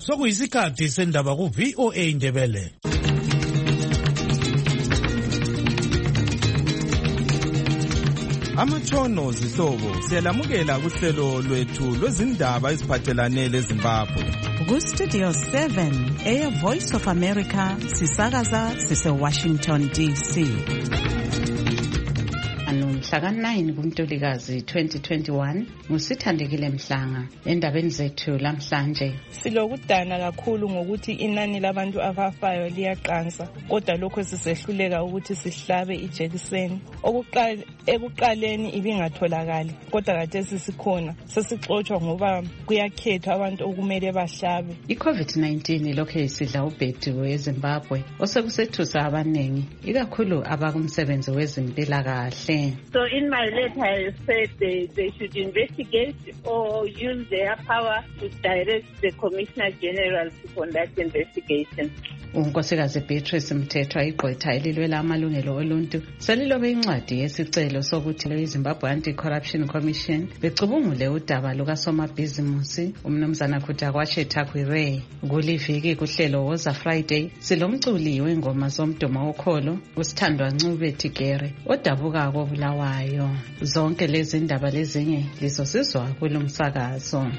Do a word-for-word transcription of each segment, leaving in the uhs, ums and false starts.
sokuyisikhathi sendaba ku V O A Indebele. Amatshono zihlobo siyalamukela kuhlelo lwethu lwezindaba eziphathelane leZimbabwe. Ku Studio seven, Air Voice of America, sisakaza sise Washington D C. Mhla nine kuMtulikazi twenty twenty-one ngusithandekile Mhlanga. Endabeni zethu lamhlanje silokudana kakhulu ngokuthi inani labantu abafayo liyaqansa, kodwa lokho sisehluleka ukuthi sihlabe ijekiseni. Okuqala ekuqaleni ibingatholakali, kodwa khathesi sikhona. Sesixoxwa ngoba kuyakhethwa abantu okumele bahlabe. I-COVID nineteen lokho isidla ubhedu weZimbabwe osekusethusa abaningi, ikakhulu abakumsebenzi wezimpilakahle. So in my letter I said they, they should investigate or use their power to direct the Commissioner General to conduct investigation. Unkosikazi Beatrice Mthethwa igqwetha elilwela amalungelo oluntu selilobe incwadi yesicelo sokuthi iZimbabwe Anti-Corruption Commission becubungule udaba lukasomabhizimusi umnumzana Khutakwashe Takwire. Kuliviki kuhlelo Woza Friday silomculi wengoma zomdumo wokholo uSithandwa Ncube Tigere odabuka kobulawayo. Zonke lezi ndaba lezinye lizosizwa kulomsakazo.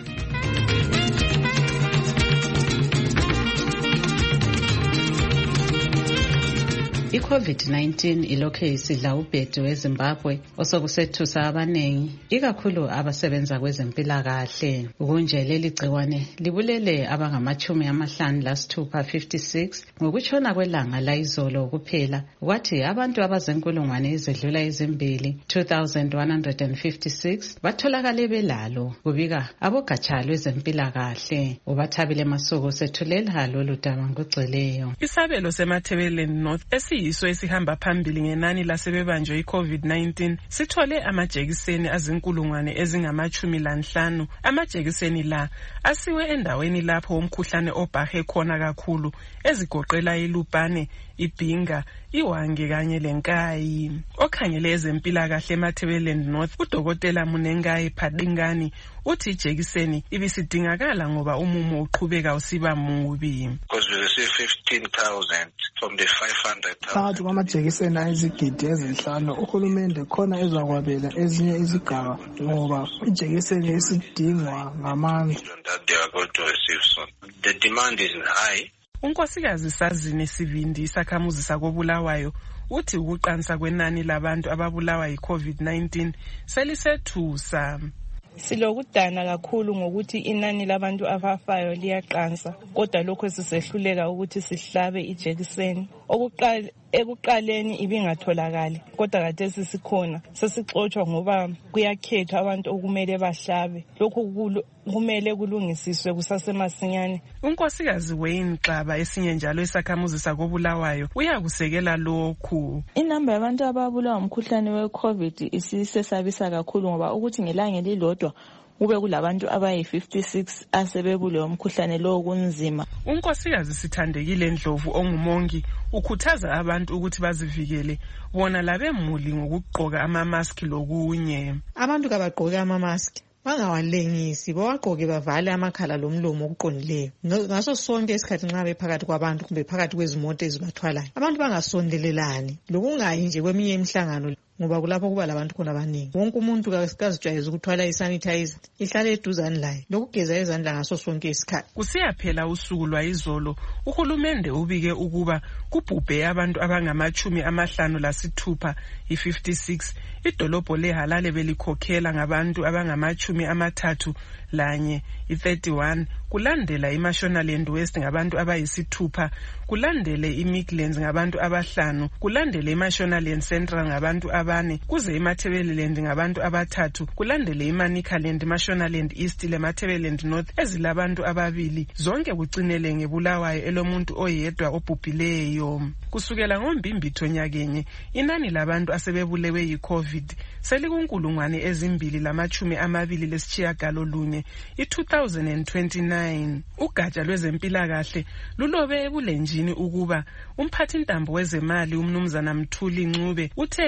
I-COVID nineteen ilokhe isidla ubhedu weZimbabwe osokusethusa abanengi, ikakhulu abasebenza kwezempilakahle. Kunje leli gciwane libulele abangamachumi amahlanu lasithupha fifty-six ngokutshona kwelanga layizolo kuphela, kwathi abantu abazenkulungwane ezedlula ezimbili two thousand one hundred fifty-six batholakale belalo, kubika abogatsha lwezempilakahle. Ubathabile Masuku sethulela lolu daba ngokugcweleyo. Isabelo seMathebeleni North yiso esihamba phambili ngenani lasebebanjwe i-COVID nineteen sithole amajekiseni azinkulungwane ezingamachumi lanhlanu. Amajekiseni la asiwe endaweni lapho umkhuhlane obhahe khona kakhulu, ezigoqela iLupane, iBhinga, iWange kanye leNkayi. Okhangele ezempilakahle eMathebeleni North uDokotela Munengai Phadingani uthi ijekiseni ibisidingakala ngoba umumo uqhubeka usiba mubi. Because we receive fifteen thousand from the five hundred thousand. Phakathi kwamajekiseni ayizigidi ezinhlanu uhulumende khona ezakwabela ezinye izigaba ngoba ijekiseni esidingwa ngamandla. They are going to receive soon. The demand is high. Unkosikazi Sazini Sivindi isakhamuzi sakobulawayo uthi ukuqansa kwenani labantu ababulawa yi-COVID nineteen selisethusa. Silokudana kakhulu ngokuthi inani labantu abafayo liyaqansa, kodwa lokho sisehluleka ukuthi sihlabe ijekiseni. Okuqala ekuqaleni ibingatholakali, kodwa khathesi sikhona. Sesixoxwa ngoba kuyakhethwa abantu okumele bahlabe. Lokho kumele kulungisiswe kusasemasinyane. Unkosikazi Wayne Xaba esinye njalo esakhamuzi sakobulawayo uyakusekela lokhu. Inamba yabantu ababulawa umkhuhlane we-COVID isisesabisa kakhulu ngoba ukuthi ngelanga elilodwa kube kulabantu abayi fifty-six asebebule umkhuhlane lo kunzima. Unkosikazi Sithandekile Ndlovu ongumongi ukhuthaza abantu ukuthi bazivikele bona labemuli ngokugqoka ama-mask lokunye. Abantu kabagqoke ama-mask bangawalengisi, bawagqoke bavale amakhala lomlomo okuqondileyo ngaso sonke isikhathi nxa bephakathi kwabantu kumbe phakathi kwezimoto ezibathwalayo. Abantu bangasondelelani lokungayi nje kweminye imihlangano ngoba kulapho kuba labantu khona abaningi. Wonke umuntu kazijwayeze ukuthwala isanitizer, ihlale eduzane laye lokugeza izandla ngaso sonke isikhathi. Kusiyaphela usuku lwayizolo uhulumende ubike ukuba kubhubhe abantu abangamachumi amahlanu lasithupha i-fifty-six. Idolobho leHalale belikhokhela ngabantu abangamachumi amathathu lanye i-thirty-one, kulandela iMashonaland West ngabantu abayisithupha, kulandele iMidlands ngabantu abahlanu, kulandele iMashonaland Central ngabantu abane, kuze iMathebeleland ngabantu abathathu, kulandele iManicaland, Mashonaland East leMathebeleland North ezilabantu ababili, zonke kucinele ngebulawayo elomuntu oyedwa obhubhileyo. Kusukela ngoMbimbitho nyakenye inani labantu asebebulewe yi-COVID selikunkulungwane ezimbili lamachumi amabili lesitshiyagalolunye i-two thousand twenty-nine. Ugatsha lwezempilakahle lulobe ebulenjini ukuba umphathintambo wezemali umnumzana Mthuli Ncube uthe ilizwe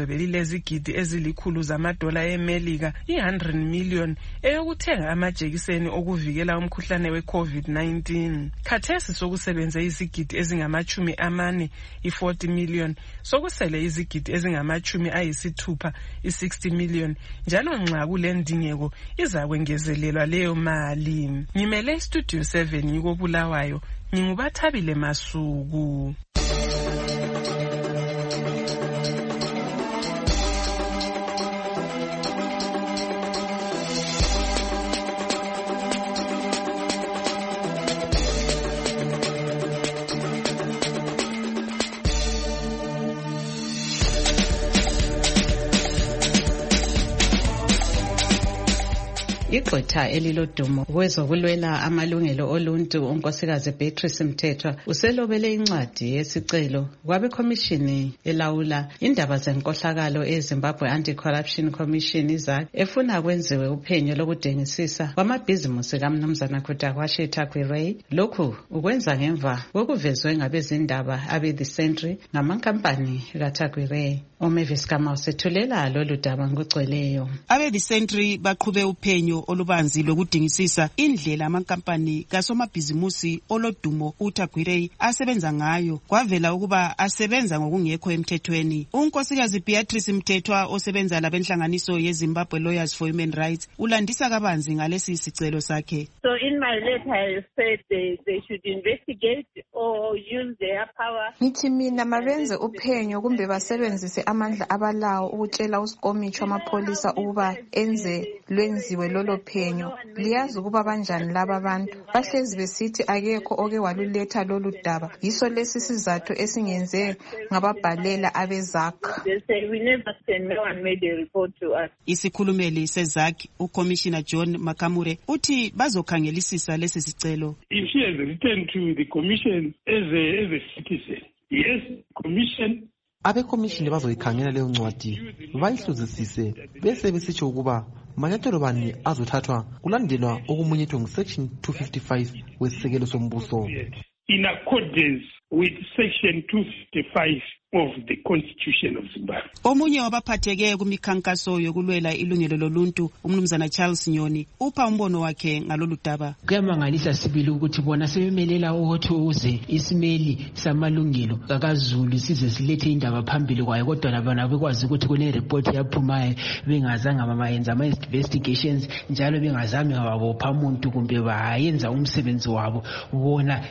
ilizwe belilezigidi ezilikhulu zamadola eMelika one hundred million eyokuthenga amajekiseni okuvikela umkhuhlane we-COVID nineteen. Khathesi sokusebenze izigidi ezingamachumi amane i-forty million, sokusele izigidi ezingamachumi ayisithupha i-sixty million, njalo nxa kulendingeko izakwengezelelwa leyo mali. Ngimele Studio seven yiko Bulawayo, ngingubathabile Masuku. Igqwetha elilodumo kwezokulwela amalungelo oluntu unkosikazi Beatrice Mthethwa uselobele incwadi yesicelo kwabe komishini elawula indaba zenkohlakalo eZimbabwe Anti-Corruption Commission izak efuna kwenziwe uphenyo lokudengisisa kwamabhizimusi kaMnumzana Kutakwashe Takwirei. Lokhu ukwenza ngemva kokuvezwe ngabezindaba abe The Century ngamankampani kaTakwirei. Omevis Kama usethulela lolu daba ngokugcweleyo. Abe The Century baqhube uphenyo olubanzi lokudingisisa indlela amankampani kasomabhizimusi olodumo uTakwirei asebenza ngayo, kwavela ukuba asebenza ngokungekho emthethweni. Unkosikazi Beatrice Mthethwa osebenza labenhlanganiso yeZimbabwe Lawyers for Human Rights ulandisa kabanzi ngalesi sicelo sakhe. So in my letter I said they, they should investigate or use their power. Ngithi mina mabenze uphenyo kumbe basebenzise amandla abalawo ukutshela uSikomicho amapolisa ukuba enze lwenziwe lolo phenyo. Liyazi ukuba banjani laba abantu, bahlezi besithi akekho oke waluletha lolu daba. Yiso lesi sizathu esingenze ngababhalela abezak. They say we never sent, no one made a report to us. Isikhulumeli sezak uCommissioner John Makamure uthi bazokhangelisisa lesi sicelo. If she has returned to the commission as a, as a citizen, yes, commission abekomishini bazoyikhangela leyo ncwadi bayihluzisise bese besitsho ukuba manyathelo bani azothathwa kulandelwa okumunyethwe ngu-section two fifty-five wesisekelo sombuso. In accordance with section two fifty-five of the Constitution of Zimbabwe. Omunye wabaphatheke kumikhankaso yokulwela ilungelo loluntu umnumzana Charles Nyoni upha umbono wakhe ngalolu daba. Kuyamangalisa sibili ukuthi bona sebemelela ukuthi uze isimeli samalungelo kaZulu size silethe indaba phambili kwayo, kodwa labana bekwazi ukuthi kune report yaphumayo bengazange bamayenza ama investigations njalo bengazami ngababopha umuntu kumbe bayenza umsebenzi wabo bona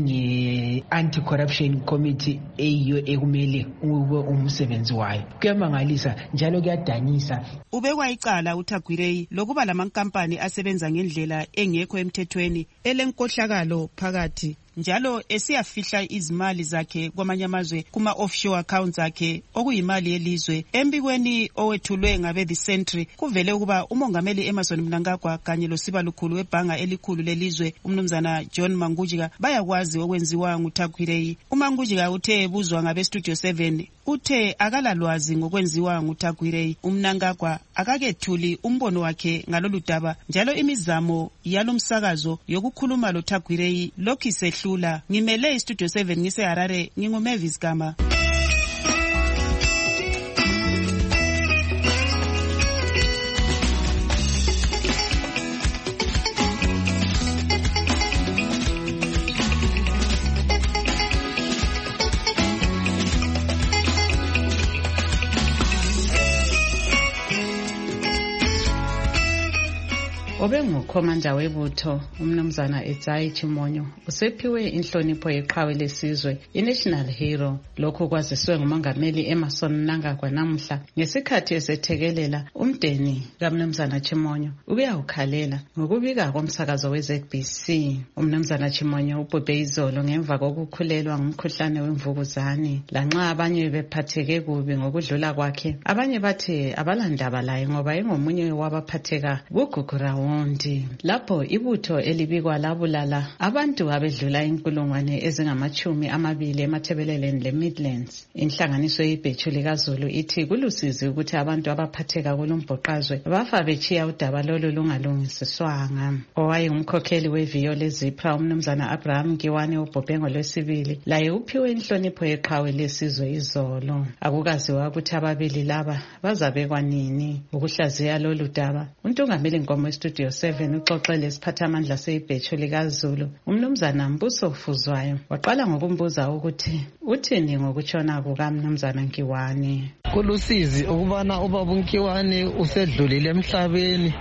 njenge Anti-Corruption Committee eyiyo ekumele ube umsebenzi wayo. Kuyamangalisa njalo kuyadanisa. Ubekwa icala uTakwirei lokuba lamankampani asebenza ngendlela engekho emthethweni elenkohlakalo phakathi, njalo esiyafihla izimali zakhe kwamanye amazwe kuma offshore accounts akhe okuyimali yelizwe. Embikweni owethulwe ngabe The Century kuvele ukuba umongameli Emmerson Mnangagwa kanye losiba lukhulu webhanga elikhulu lelizwe umnumzana John Mangujika bayakwazi okwenziwa nguTakwirei. uMangujika uthe ebuzwa ngabe Studio seven uthe akalalwazi ngokwenziwa nguTakwirei. uMnangagwa akakethuli umbono wakhe ngalolu daba, njalo imizamo yalomsakazo yokukhuluma loTakwirei lokhu isehlula. Ngimele iStudio seven ngise Harare, nginguMevis Kama. Obengukhomanda webutho umnumzana Etsayi Chimonyo usephiwe inhlonipho yeqhawe lesizwe iNational Hero. Lokhu kwaziswe ngumongameli Emmerson Mnangagwa namuhla ngesikhathi esethekelela umdeni kaMnumzana Chimonyo ukuyawukhalela ngokubika komsakazo we-Z B C. Umnumzana Chimonyo ubhubhe izolo ngemva kokukhulelwa ngumkhuhlane wemvukuzane. Lanxa abanye bephatheke kubi ngokudlula kwakhe, abanye bathi abalandaba laye ngoba engomunye wabaphatheka kugugurawo Burundi, lapho ibutho elibikwa labulala abantu abedlula inkulungwane ezingamachumi amabili emathebeleleni le-Midlands. Inhlanganiso yebhethu likazulu ithi kulusizi ukuthi abantu abaphatheka kulumbhoqazwe bafa bechiya udaba lolu lungalungisiswanga. Owayengumkhokheli weviyo lezipra umnumzana Abraham Nkiwane ubhobhengo lwesibili laye uphiwe inhlonipho yeqhawe lesizwe izolo. Akukaziwa ukuthi ababili laba bazabekwa nini. Ukuhlaziya lolu daba uNtungameli Nkomo eStudio seven uxoxele isiphathamandla sebhethu likazulu umnumzana Mbuso Fuzwayo waqala ngokumbuza ukuthi uthini ngokutshona kukaMnumzana Nkiwane. Kulusizi ukubana ubaba Nkiwane usedlulile emhlabeni,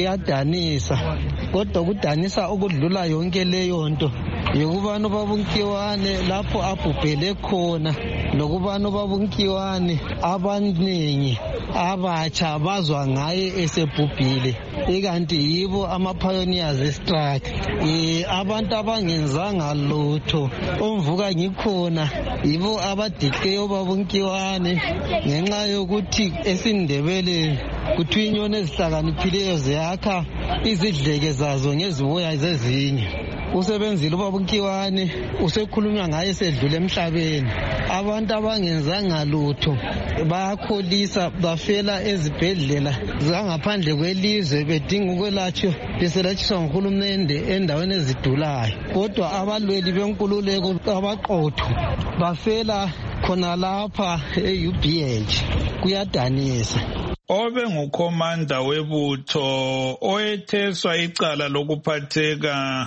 kuyadanisa kodwa kudanisa ukudlula yonke leyo nto yokubana ubaba Nkiwane lapho abhubhele khona lokubana ubaba Nkiwane abaningi abatsha bazwa ngaye esebhubhile, ikanti yibo ama-pioneers e-strike. Eh, abantu abangenzanga lutho omvuka ngikhona yibo abadike ubaba Nkiwane ngenxa yokuthi esindebele kuthiwa inyoni ezihlakaniphileyo ziyakha izidleke zazo ngeziboya zezinye. Usebenzile ubaba Nkiwane, usekhulunywa ngaye esedlule emhlabeni. Abantu abangenzanga lutho bayakholisa bafela ezibhedlela zangaphandle kwelizwe bedinga ukwelatshwa beselatshiswa nguhulumende endaweni ezidulayo, kodwa abalweli benkululeko abaqotho bafela khona lapha e-U B H. Kuyadanisa. Obe ngukhomanda webutho oyetheswa icala lokuphatheka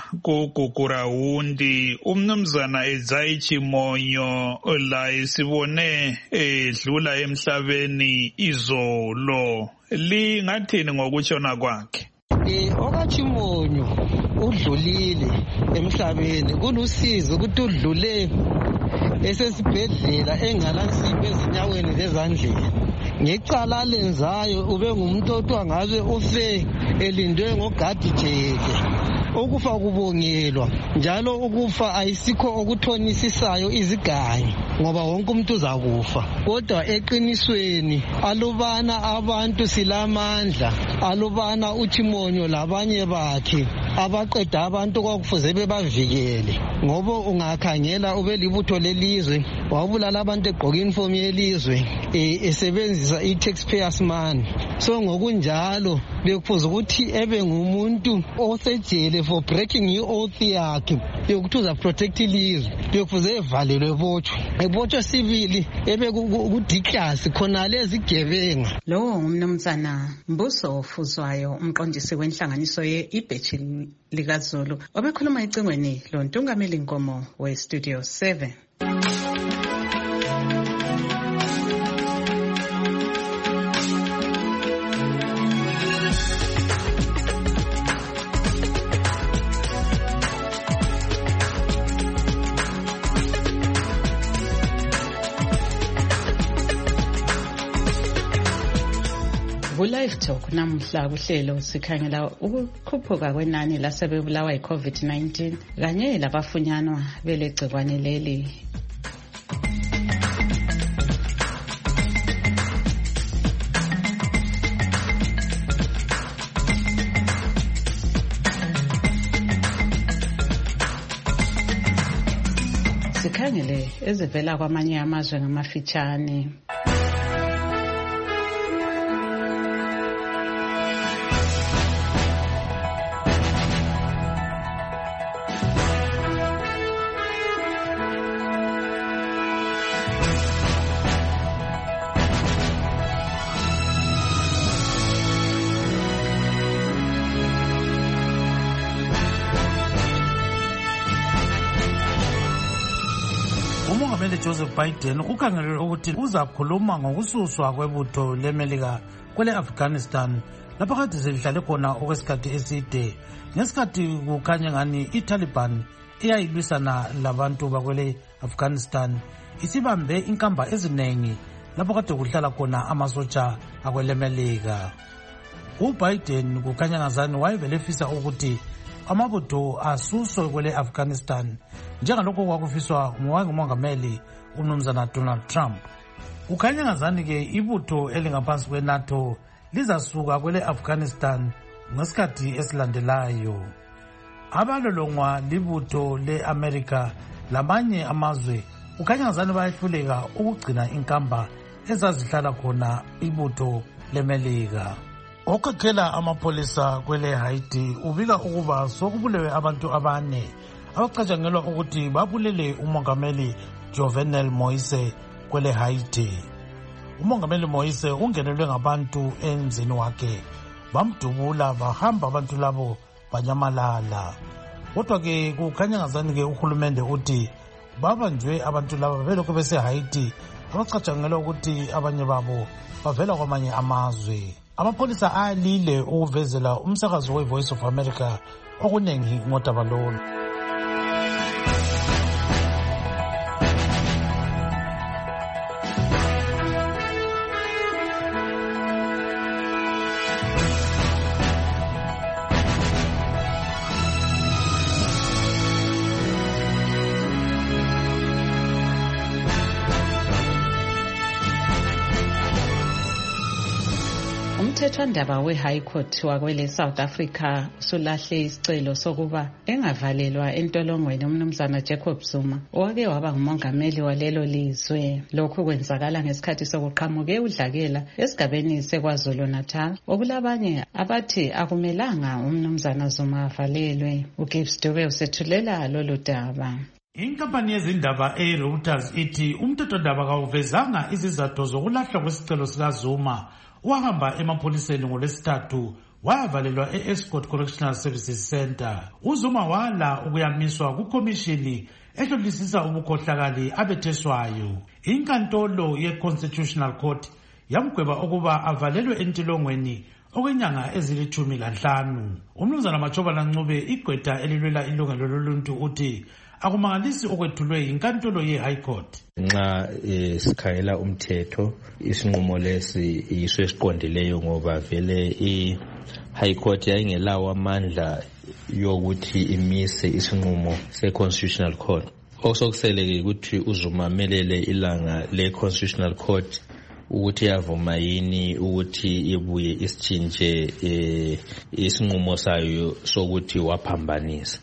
kuGugurawundi umnumzana Ezayi Chimonyo laye sibone edlula emhlabeni izolo. Lingathini ngokutshona kwakhe? Eh, okaChimonyo udlulile emhlabeni. Kulusizi ukuthi udlule esesibhedlela engalansimbi ezinyaweni lezandleni. Ngecala lenzayo ube ngumuntu othiwa ngabe ufe elindwe ngogadi jeke. Ukufa kubongelwa njalo ukufa ayisikho okuthonisisisayo izigangi ngoba wonke umuntu uzakufa, kodwa eqinisweni alubana abantu silamandla, alubana uChimonyo labanye bakhe abaqeda abantu kwakufuze bebavikele, ngoba ungakhangela ube libutho lelizwe wabulala abantu egqoka uniform yelizwe esebenzisa i-taxpayers money. So ngokunjalo bekufuze ukuthi ebe ngumuntu osejele for breaking i-oath yakhe yokuthi uza protect ilizwe, bekufuze evalelwe ebotshwe ebotshwe sivili ebe kudiklasi khona lezi gebenga. Lowo ngumnumzana Mbuso Fuzwayo umqondisi wenhlanganiso ye-ibhethu likazulu obekhuluma ecingweni lo Ntungameli Nkomo we-Studio seven. Ku-Live Talk namhla kuhlelo sikhangela ukukhuphuka kwenani lasebebulawa yi-COVID nineteen kanye labafunyanwa belegcikwane leli. Sikhangele ezivela kwamanye amazwe ngamafitshane. uMongameli Joseph Biden ukhangelele ukuthi uzakhuluma ngokususwa kwebutho leMelika kwele Afghanistan lapho kade sedlale khona okwesikhathi eside, ngesikhathi kukhanya ngani iTaliban iyayilwisana labantu bakwele Afghanistan isibambe inkamba eziningi lapho kade kuhlala khona amasotsha akwele Melika. uBiden kukhanya ngazani wayevele efisa ukuthi amabutho asuswe kwele Afghanistan njengalokho kwakufiswa ngumongameli umnumzana Donald Trump. Kukhanya ngazani ke ibutho elingaphansi kweNATO lizasuka kwele Afghanistan ngesikhathi esilandelayo. Abalolongwa libutho le-Amerika lamanye amazwe kukhanya ngazani bayehluleka ukugcina inkamba ezazihlala khona ibutho leMelika. Okhakhela amapholisa kwele Haiti ubika ukuba sokubulewe abantu abane abacatshangelwa ukuthi babulele umongameli Jovenel Moise kwele Haiti. Umongameli Moise ungenelwe ngabantu emzini wakhe, bamdubula bahamba abantu labo banyamalala. Kodwa ke kukhanya ngazani ke uhulumende uthi babanjwe abantu laba belokhu bese Haiti abacatshangelwa ukuthi abanye babo bavela kwamanye amazwe. Amapholisa alile ukuvezela umsakazo we-Voice of America okunengi ngodaba lolu. Umthethwandaba we-High Court wakwele South Africa usulahle isicelo sokuba engavalelwa entolongweni umnumzana Jacob Zuma owake waba ngumongameli walelo lizwe. Lokhu kwenzakala ngesikhathi sokuqhamuke udlakela esigabeni seKwaZulu Natal, okulabanye abathi akumelanga umnumzana Zuma avalelwe. uGibbs Dube usethulela lolu daba. Inkampani yezindaba eReuters ithi umthethwandaba kawuvezanga izizathu zokulahlwa kwesicelo sikaZuma. Wahamba emapholiseni ngolwesithathu wavalelwa e-Escort Correctional Services Center. uZuma wala ukuyamiswa kukomishini ehlolisisa ubukhohlakali abetheswayo. Inkantolo ye-Constitutional Court yamgweba ukuba avalelwe entilongweni okwenyanga ezilithumi lanhlanu. Umnumzana Machoba Ncube, igqwetha elilwela ilungelo loluntu, uthi akumangalisi okwethulwe inkantolo ye-High Court. Nxa sikhayela umthetho isinqumo lesi yiso esiqondileyo ngoba vele i-High Court yayingelawo amandla yokuthi imise isinqumo se-Constitutional Court. Osokusele ukuthi uZuma amelele ilanga le-Constitutional Court ukuthi yavuma yini ukuthi ibuye isitshintshe isinqumo sayo sokuthi waphambanisa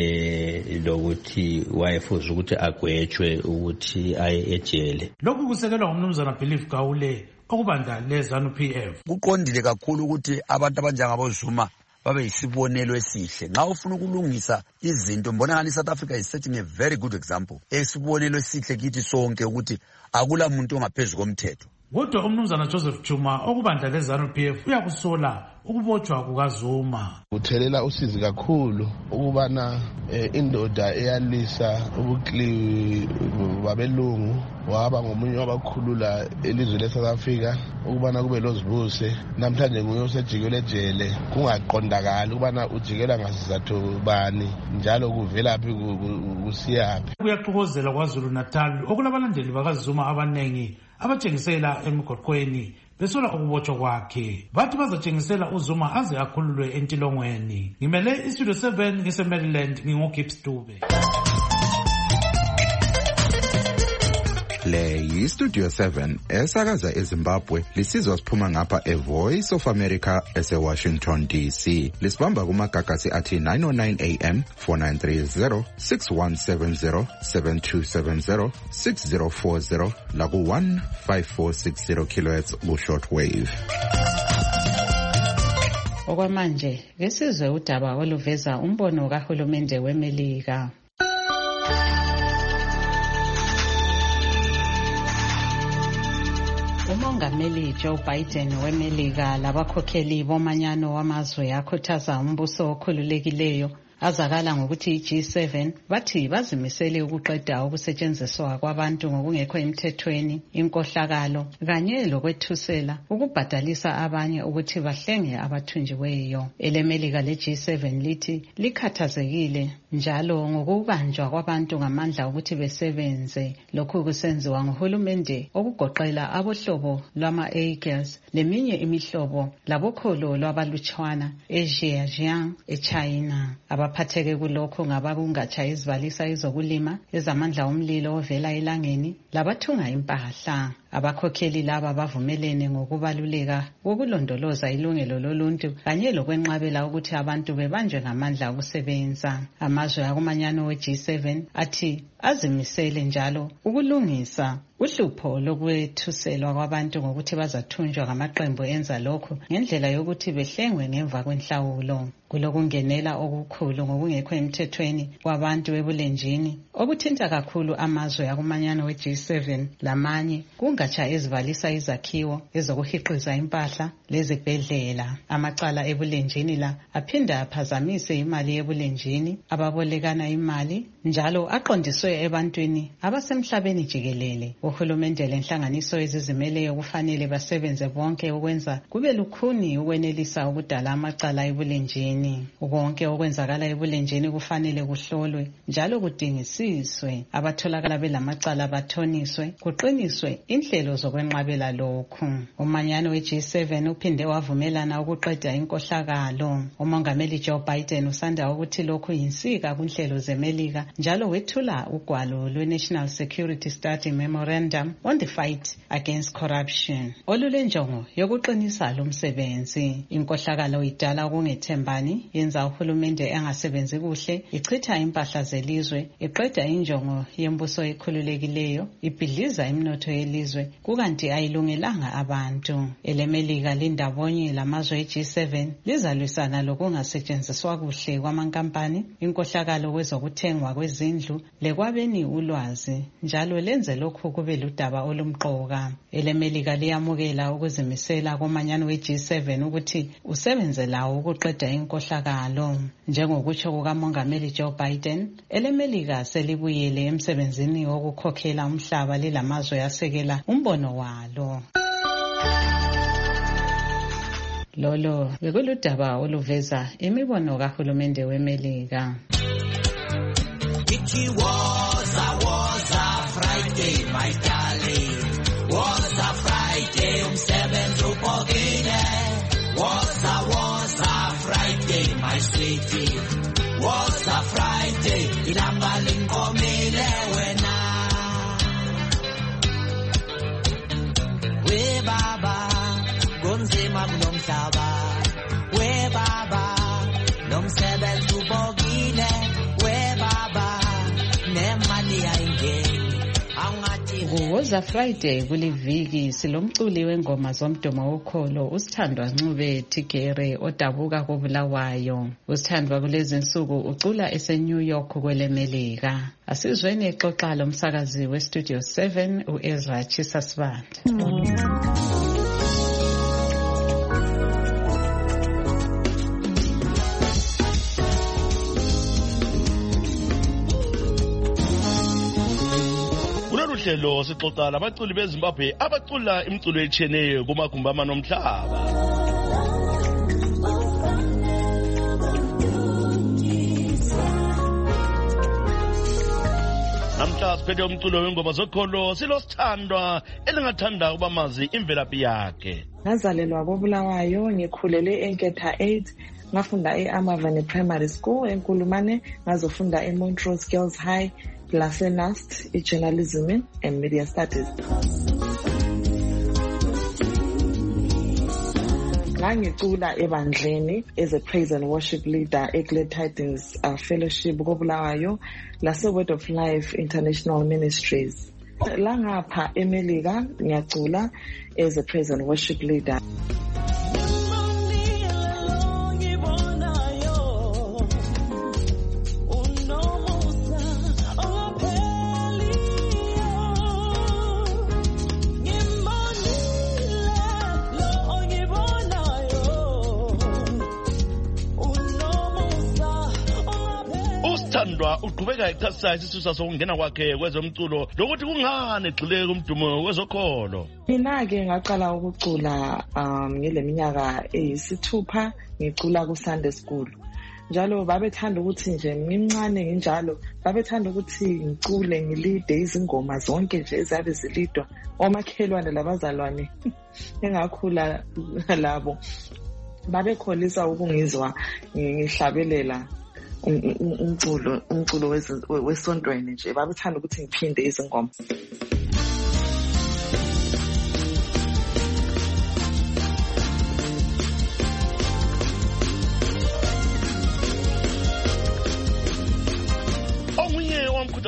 eh lokuthi wayefuza ukuthi agwetshwe ukuthi aye ejele. Lokhu kusekelwa ngumnumzana Belief Gawule okubanda leZanu-P F. Kuqondile kakhulu ukuthi abantu abanjengabo Zuma babe yisibonelo esihle. Nxa ufuna ukulungisa izinto, mbona ngani South Africa is setting a very good example. Esibonelo esihle kithi sonke ukuthi akula muntu ongaphezulu komthetho. Kodwa umnumzana Joseph Chuma okubanda leZanu-P F uyakusola ukubotshwa kukaZuma. Uthelela usizi kakhulu ukubana indoda eyalisa ubukli babelungu waba ngomunye wabakhulula elizwe leSouth Africa ukubana kube lozibuse. Namhlanje nguye osejikele ejele, kungaqondakala ukubana ujikela ngasizathu bani njalo kuvelaphi kusiyaphi. Kuyaxokozela kwaZulu Natal okulabalandeli bakaZuma abanengi abatshengisela emigwaqweni besola ukubotshwa kwakhe. Bathi bazatshengisela uZuma aze akhululwe entilongweni. Ngimele iStudio seven ngise-Maryland, nginguGibbs Dube. Le yiStudio seven esakaza eZimbabwe, lisizwa siphuma ngapha eVoice of America ese-Washington D C. Lisibamba kumagagasi athi nine oh nine A M, four nine three zero, six one seven zero, seven two seven zero, six zero four zero laku one five four six zero kilohertz ku-shortwave. Okwamanje ngesizwe udaba oluveza umbono kahulumende weMelika. Umongameli Joe Biden weMelika labakhokheli bomanyano wamazwe akhuthaza umbuso okhululekileyo azakala ngokuthi i-G seven bathi bazimisele ukuqeda ukusetshenziswa kwabantu ngokungekho emthethweni, inkohlakalo kanye lokwethusela ukubhadalisa abanye ukuthi bahlenge abathunjiweyo. EleMelika le-G seven lithi likhathazekile njalo ngokubanjwa kwabantu ngamandla ukuthi besebenze. Lokhu kusenziwa nguhulumende okugoqela abohlobo lwama-Uyghurs leminye imihlobo labokholo lwabalutshwana eXinjiang eChina. Abaphatheke kulokho ngabakungatsha izibalisa ezokulima, ezamandla omlilo ovela elangeni, labathunga impahla. Abakhokheli laba bavumelene ngokubaluleka kokulondoloza ilungelo loluntu kanye lokwenqabela ukuthi abantu bebanjwe ngamandla okusebenza. Amazwe akumanyano we G seven athi azimisele njalo ukulungisa uhlupho lokwethuselwa kwabantu ngokuthi bazathunjwa ngamaqembu enza lokho ngendlela yokuthi behlengwe ngemva kwenhlawulo. Kulokungenela okukhulu ngokungekho emthethweni kwabantu ebulenjini okuthinta kakhulu amazwe akumanyano we G seven lamanye kungatsha ezivalisa izakhiwo ezokuhiqiza impahla lezibhedlela. Amacala ebulenjini la aphinda aphazamise imali ebulenjini ababolekana imali njalo aqondiswe ebantwini abasemhlabeni jikelele. Uhulumende lenhlanganiso ezizimeleyo kufanele basebenze bonke ukwenza kube lukhuni ukwenelisa ukudala amacala ebulenjini. Konke okwenzakala ebulenjini kufanele kuhlolwe njalo kudingisiswe. Abatholakala belamacala bathoniswe kuqiniswe inhlelo zokwenqabela lokhu. Umanyano we G seven uphinde wavumelana ukuqeda inkohlakalo. Umongameli Joe Biden usanda ukuthi lokhu yinsika kunhlelo zeMelika njalo wethula ugwalo lwe-National Security Study Memorandum on the Fight Against Corruption olulenjongo yokuqinisa lo msebenzi. Inkohlakalo idala ukungethembani, yenza uhulumende engasebenzi kuhle, ichitha impahla zelizwe, iqeda injongo yembuso ekhululekileyo, ibhidliza iminotho yelizwe kukanti ayilungelanga abantu. EleMelika lindabonye lamazwe e G seven lizalwisana lokungasetshenziswa kuhle kwamankampani, inkohlakalo kwezokuthengwa kwezindlu lekwabeni ulwazi njalo lenze lokhu kube ludaba olumqoka. EleMelika liyamukela ukuzimisela komanyano we G seven ukuthi usebenze lawo ukuqeda inkohlakalo. Njengokutsho kukamongameli Joe Biden, eleMelika selibuyele emsebenzini wokukhokhela umhlaba lilamazwe asekela umbono walo. Lolo bekuludaba oluveza imibono kahulumende weMelika. It was a was a Friday, my darling. Was a Friday, umsebenzi ubhokile. Was a was a Friday, my sweetie. Was a Friday, ilanga linkomile wena. We baba, kunzima kulomhlaba. We baba, nomsebenzi ubhokile. We baba, nemali ayingeni. Kuwoza Friday kuliviki silomculi wengoma zomdomo wokholo uSithandwa Ncube Tigere odabuka koBulawayo. uSithandwa kulezi insuku ucula eseNew York kweleMelika. Asizweni exoxa lomsakazi weStudio seven uEzra Chisasibanda. Uhlelo sixoxa labaculi beZimbabwe abacula imculo etshiyeneyo kumagumbi amanomhlaba. Namhla siphethe umculo wengoma zokholo siloSithandwa elingathanda ukuba mazi imvelaphi yakhe. Ngazalelwa koBulawayo, ngikhulele eNketha eight, ngafunda eAmavane Primary School eNkulumane, ngazofunda eMontrose Girls High, Lasenast, Journalism and Media Studies. Ngangicula ebandleni as a praise and worship leader eGlad Tidings uh, Fellowship koBulawayo lase Word of Life International Ministries. La ngapha eMelika ngiyacula as a praise and worship leader. uSithandwa uqhubeka echasisa isisusa sokungena kwakhe kwezomculo lokuthi kungani egxile kumdumo wezokholo. Mina ke ngaqala ukucula um ngeleminyaka eyisithupha ngicula ku Sunday School. Njalo babethanda ukuthi nje ngimncane nginjalo babethanda ukuthi ngicule ngilide izingoma zonke nje ezabe zilidwa omakhelwane labazalwane engakhula labo babekholisa ukungizwa ngihlabelela umculo umculo wesontweni nje babethanda ukuthi ngiphinde izingoma.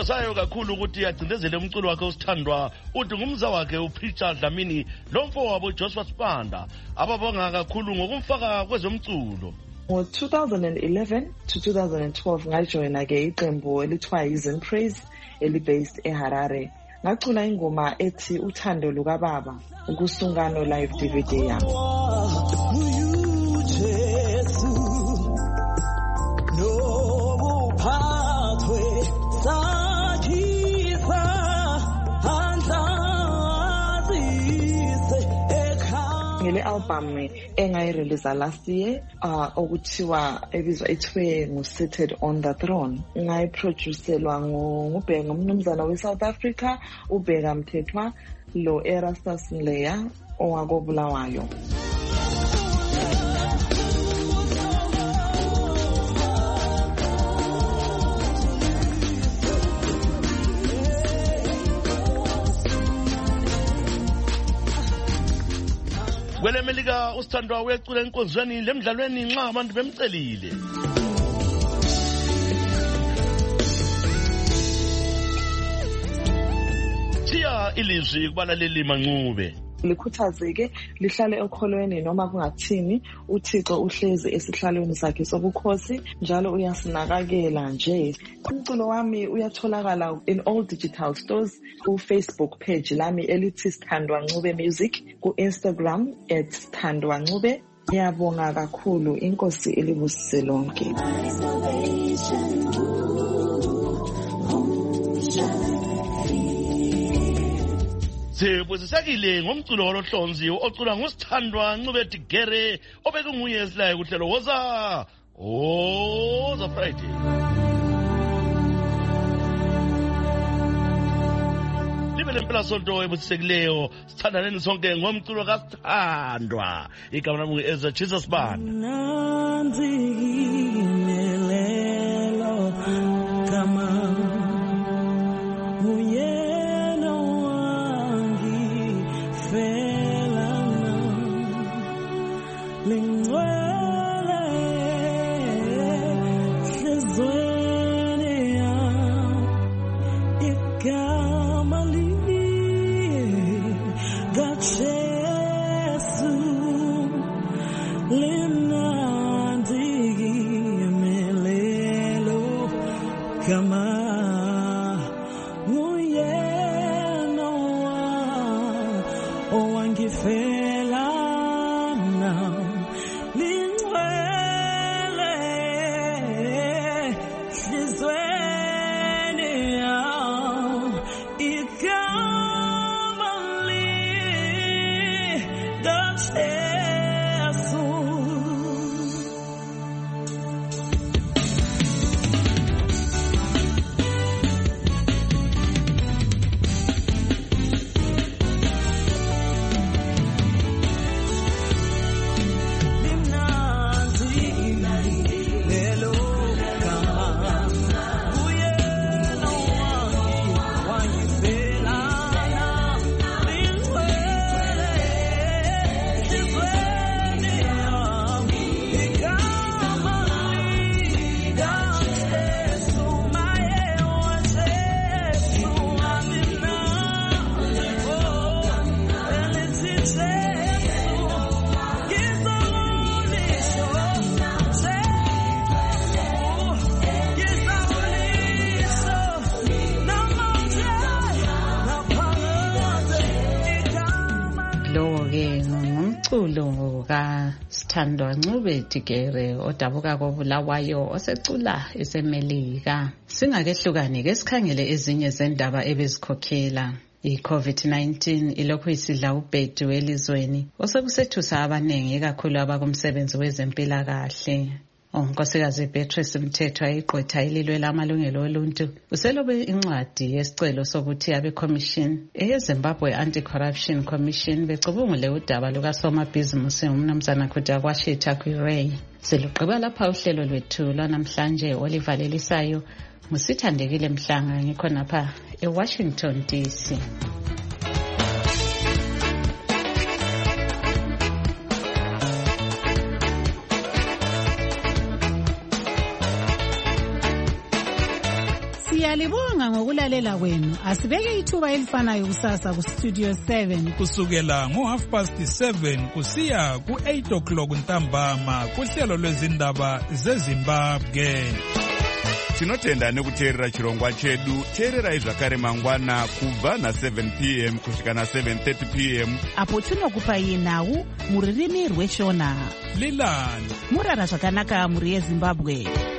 osayo kakhulu ukuthi acindezele umculo wakhe osithandwa uthi ngumza wakhe uPeter Dlamini lomfo wabo Joshua Sibanda ababonga kakhulu ngokumfaka kwezomculo. Ngo-two thousand eleven to two thousand twelve ngajoyina ke iqembu elithiwa Yizen Praise eli-based eHarare. Ngacula ingoma ethi uthando lukababa ukusungano live D V D yami. Ngile album engayirelease last year uh okuthiwa ebizwa ethiwe ngu-Seated on the Throne ngayiproducelwa ngubheka umnumzana we-South Africa uBheka Mthethwa lo Erastus Leya owakobulawayo. Kwele Melika usithandwa wecula enkonzweni lemidlalweni nxa abantu bemcelile. Thiya ilizwi kubalaleli Manxube. Likhuthazeke lihlale ekholweni noma kungathini uThixo uhlezi esihlalweni sakhe sobukhosi njalo uyasinakakela nje. Umculo wami uyatholakala in all digital stores ku Facebook page lami elithi Sithandwa Ncube Music, ku Instagram at Sithandwa Ncube. Ngiyabonga kakhulu, inkosi elibusise lonke. Sibusisekile ngomculo olohlonzi ocula ngusithandwa Ncube Tigere obeke nguye esilayo kuhlelo woza woza Friday. Libele impela sonto ebusisekileyo sithandaneni sonke ngomculo kaSithandwa. Igama lami ngu-Ezra Jesus Banda. umculo kaSithandwa Ncube Tigere odabuka kobulawayo osecula esemelika. Singakehlukani ke sikhangele ezinye zendaba ebezikhokhela. I-COVID nineteen ilokhu isidla ubhedu elizweni osekusethusa abanengi ikakhulu abakumsebenzi wezempilakahle. Unkosikazi Beatrice Mthethwa iqotha ililwe lamalungelo oluntu uselobe incwadi yesicelo sokuthi abe commission eZimbabwe Anti-Corruption Commission becubungule udaba lukasomabhizinisi umnumzana Kutakwashita Quiray. Siluqhiba lapha uhlelo lwethu lwanamhlanje olivalelisayo ngusithandekile Mhlanga ngikhonapha eWashington D C. Siyalibonga ngokulalela kwenu. Asibeke ithuba elifanayo kusasa ku Studio seven. Kusukela ngo half past seven kusiya ku eight o'clock ntambama kuhlelo lwezindaba zeZimbabwe. Tinotenda nekuteerera chirongwa chedu. Teererai zvakare mangwana kubva na seven p m kusvika na seven thirty p m apo tinokupai nhau mururimi rweshona. Lilani murara zvakanaka muri yeZimbabwe.